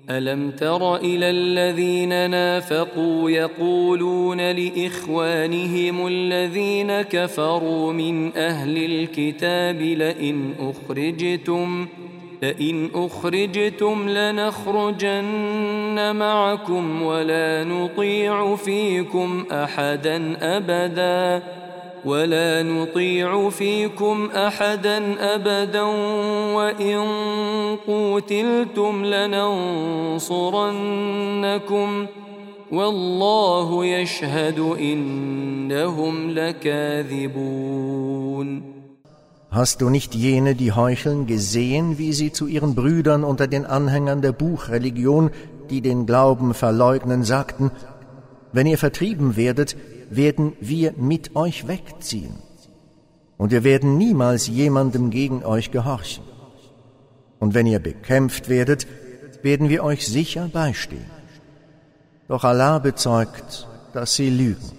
ألم تر إلى الذين نافقوا يقولون لإخوانهم الذين كفروا من أهل الكتاب لئن أخرجتم لنخرجن معكم ولا نطيع فيكم أحدا أبدا وإن قوتلتم لننصرنكم والله يشهد إنهم لكاذبون. Hast du nicht jene, die heucheln, gesehen, wie sie zu ihren Brüdern unter den Anhängern der Buchreligion, die den Glauben verleugnen, sagten: Wenn ihr vertrieben werdet, werden wir mit euch wegziehen. Und wir werden niemals jemandem gegen euch gehorchen. Und wenn ihr bekämpft werdet, werden wir euch sicher beistehen. Doch Allah bezeugt, dass sie lügen.